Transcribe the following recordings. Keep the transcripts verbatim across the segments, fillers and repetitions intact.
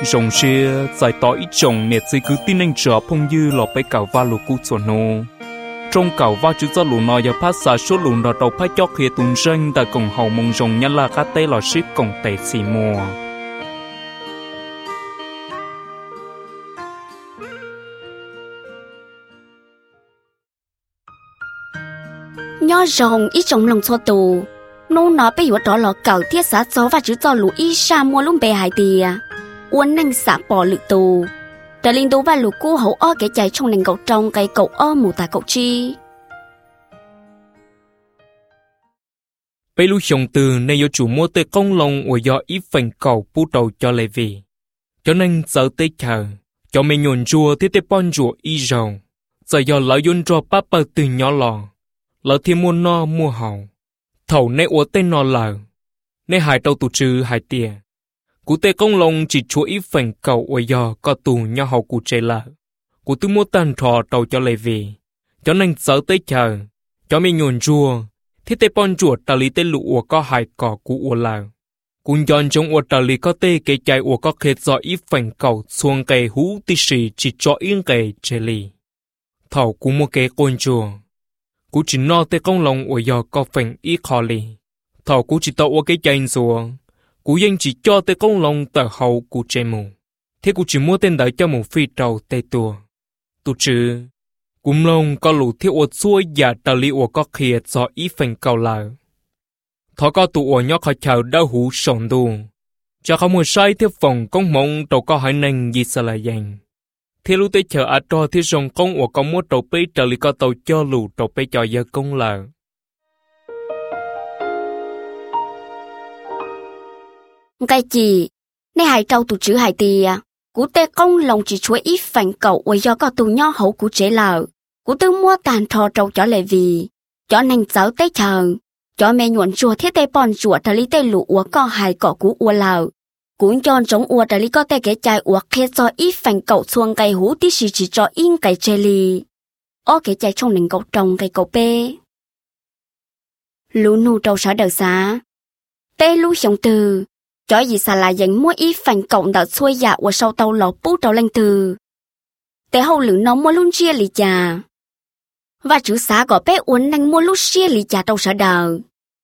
rồng xe giải tỏ ít chồng nét dây cứ tin anh trở phong dư lọ bay cào va lù cú chuẩn nô trong cào va chữ do lù nọ giờ phát xả số lù nọ đầu phát chóc khía tùng ranh tại cổng hậu mông rồng nhân là cá tê lò ship cổng tệ xì mùa nhớ rồng ít trong lòng cho tù nô nó bây giờ đó là cậu thiết xã gió và chữ do lũ ít xa mua luôn bề hải tìa uốn nành xã bỏ lự tù đã linh tố và lũ cô hậu o cái chạy trong nành cậu trong cái cậu o mù tà cậu chi bây lũ chồng từ này do chủ mua tê công lòng của do ít phần cầu pu đầu cho lệ vì cho nên giờ tê chờ cho mình nhổn chùa thiết tê bon chùa y rầu giờ do lợi yun cho bắp bờ từ nhỏ lò lỡ thêm mua no mua hậu thầu nê ủa tên nó lờ nê hải đầu tụ trừ hải tìa cú tê công lòng chỉ chúa ít phần cầu ở do có tù nhau hậu cụ chế lờ cú tư mua tàn trò đầu cho lệ vì cho nên giờ tới chờ cho mình nhổn chùa thiết tê bon chuột tà lý tê lụ ủa có hải cỏ cú ủa lờ cú nhon trong ủa tà lý có tê cây chạy ủa có khét do ít phần cầu xuông cây hú tí xì chỉ cho yên cây chế lì thầu cú mua cây côn chùa cú chỉ no tê công lòng ở giờ có phần ít khó lì thầu cú chỉ tao ở cái chân xuống cú yên chỉ cho tê công lòng tờ hậu cú chế mù thế cú chỉ mua tên đợi cho một phi trầu tê tua tu chứ cú lòng có lũ thiết ở xuôi và tờ li ở có khía do ít phần cầu lờ thọ có tụ ở nhóc khỏi chờ đau hú sòng đu cho không một sai thiết phòng công mộng đâu có hỏi nên gì sao lại dành thế lúc tới chờ ở đó thì rồng công của công muốn đầu bê trở lại có tàu cho lù đầu bê cho giờ công lờ cái gì nay hải trâu tụ chữ hải tì cú tê công lòng chỉ chuối ít phản cậu ở do có tụ nho hậu cú chế lờ cú tư mua tàn thò trâu cho lệ vì cho nên cháu tới chờ cho mẹ nhuận chùa thiết tê bon chùa trở lý tê lụ của có hải cỏ cú ua lờ cún chọn giống ua đã lý có tay cái chai ua khét cho ít phành cậu xuông cây hú tí xì chỉ cho in cây chê lì ô cái chai trong nền cậu trồng cây cậu bê lú nụ trâu sở đời xá bê lú sống từ cho gì xà là dành mua ít phành cậu đã xuôi dạ ua sau tàu lọ bút trâu lên từ tế hậu lử nó mua luôn chia lì chà và chữ xá có bê uốn nành mua lúc chia lì chà trâu sở đời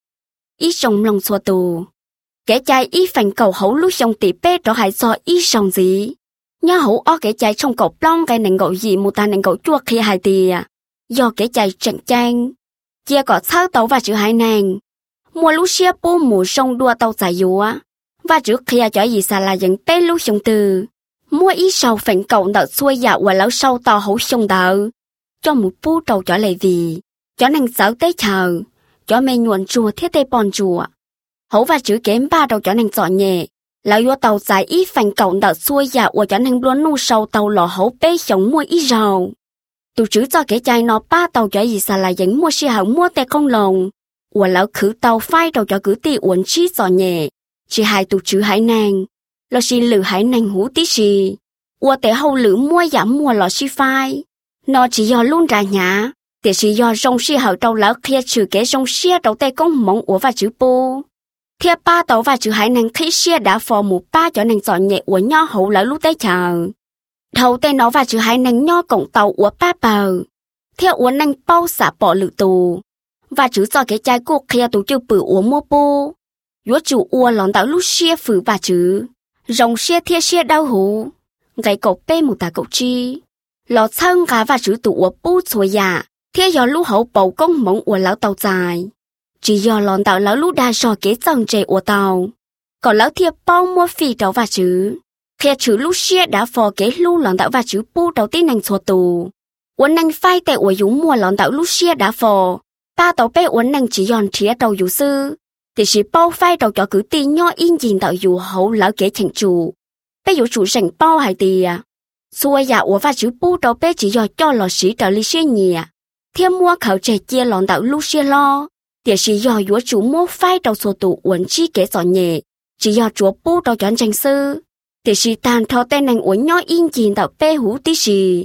ít trong lòng xua tù cái chai ít phành cầu hấu lúc trong tỉ bê đó hãy do ít sòng gì nhớ hấu o cái chai trong cầu plong cái nền gậu gì một ta nền gậu chua khi hai tì do cái chai chạnh chanh chia có thao tàu và chữ hai nàng mua lúc xia bô mù sông đua tàu giải dúa và chữ khi cho gì xà là dẫn bê lúc trong từ mua ít sầu phành cầu đợt xuôi dạo và lão sâu tàu hấu sông đỡ cho một bú trầu cho lệ vì cho nàng giáo tới chờ cho mẹ nhuận chùa thiết tê bon chùa hấu và chữ kém ba đầu cho nàng dọn nhẹ lão vô tàu dài ít phành cổng đợt xuôi dạ của cho nàng luôn nu sâu tàu lò hấu bê sống mua ít rầu tụ chữ cho cái chai nó ba tàu cho gì xà là dẫn mua xe hậu mua tê không lồng của lão khử tàu phai đầu cho cứ tì uốn chi dọn nhẹ chỉ hai tụ chữ hải nàng lò xì lử hải nàng hú tí xì của tê hậu lử mua giảm mua lò xì phai nó chỉ do luôn ra nhá để chỉ do rong xì hậu tàu lão kia trừ cái rong xì đầu tê công mong của và chữ bô thiệt ba tàu và chữ hải năng thấy xe đã phò một ba cho nàng dọn nhẹ của nho hậu lỡ lúc tới chờ đầu tên nó và chữ hải năng nho cổng tàu của ba bờ thiệt của nàng bao xả bỏ lự tù và chữ do cái chai cuộc kia tụ chữ bự của mua bô yếu chủ ua lòn tàu lúc xe phử và chữ rồng xe thiệt xe đau hú gãy cậu bê một tà cậu chi lò thân cả và chữ tụ của bút xuôi dạ thiệt do lúc hậu bầu công mộng của lão tàu dài chỉ do lòn tàu lão lũ đa so kế dòng trẻ của tàu còn lão thiệp bao mua phi tàu và chữ khi chữ lũ xe đã phò kế lũ lòn tàu và chữ bu đầu tiên nành xua tù uốn nành phai tệ của dũng mua lòn tàu lũ xe đã phò ba tàu bé uốn nành chỉ giòn tría tàu dụ sư thì chỉ bao phai tàu cho cứ ti nho in nhìn tàu dụ hậu lão kế thành chủ bé dụ chủ sành bao hải tì xua dạ của và chữ bu tàu bé chỉ do cho lò sĩ tàu ly xe nhẹ thêm mua khẩu trẻ chia lòn tàu lũ xe lo để chỉ do chúa chủ mua phai đầu số tụ uốn chi kế dọn nhẹ chỉ do chúa bu đầu chọn tranh sư để chỉ tàn thọ tên nàng uốn nhỏ in nhìn tạo bê hú tí gì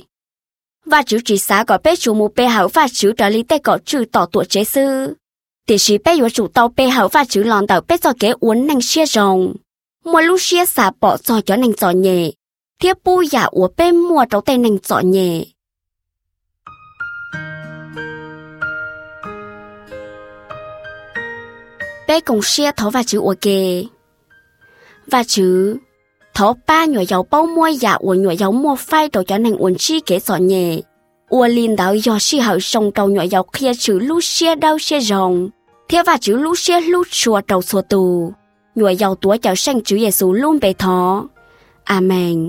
và chữ chỉ xá có bê chủ một bê hảo và chữ trở lý tê có chữ tỏ tuổi chế sư để chỉ bê chúa chủ tàu bê hảo và chữ lòn tạo bê do kế uốn nàng xia rồng mua lúc xia xả bỏ cho cho nàng giỏi nhẹ thiết bu giả của bên mua trâu tên nàng giỏi nhẹ bé cùng xia thấu và chữ của kề và chữ thấu ba nhỏ dấu bao mua giả của nhỏ dấu mua phai trâu cho nàng uốn chi kế giỏi nhẹ ua linh đạo do si hậu sông trâu nhỏ dấu kia chữ lúc xia đau xia rồng thiết và chữ lúc xia lúc chùa trâu xua tù nhỏ dấu tuổi cháu sang chữ Giêsu luôn bề thọ Amen.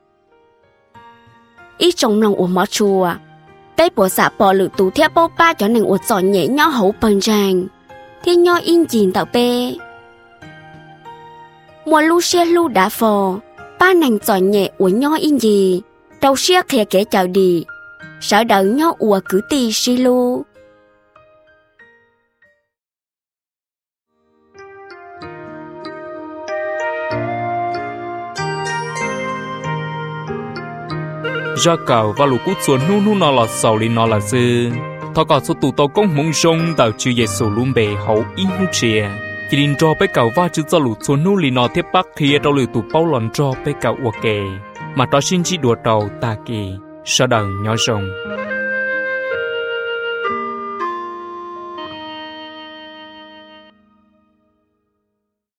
Ý trong lòng của mỏ chùa bé bộ xã bỏ lự tù theo bao ba cho nàng uột giỏi nhẹ nhỏ hậu bằng ràng thì nhỏ in dìn tạo bê mùa lưu xe lưu đã phò ba nàng giỏi nhẹ uột nhỏ in gì đầu xe khẽ kể chào đi sợ đợi nhỏ uột cứ tì xì lưu ra cầu và lũ cút xuống nu nu nó là sầu li nó là dư thọ cả số tụ tàu công mông rong tạo chữ Giêsu luôn bề hậu in hú chia chỉ định cho bé cầu va chữ cho lũ xuống nu li nó tiếp bắc kia đâu lũ tụ bao lần cho bé cầu uo kề mà đó xin chỉ đùa đầu ta kỳ sau đầu nhỏ rồng